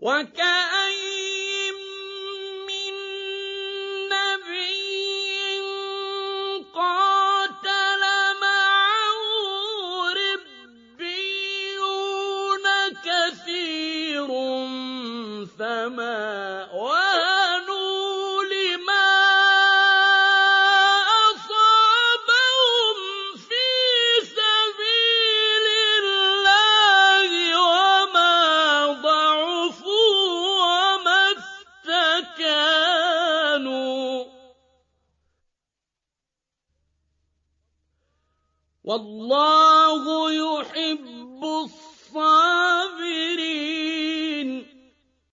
وَكَأَيِّن مِّن نَّبِيٍّ قَاتَلَ مَعَهُ رِبِّيُّونَ كَثِيرٌ فَمَا وَهَنُوا لِمَا أَصَابَهُمْ فِي سَبِيلِ اللَّهِ وَمَا ضَعُفُوا وَمَا اسْتَكَانُوا ۗ وَاللَّهُ يُحِبُّ الصَّابِرِينَ.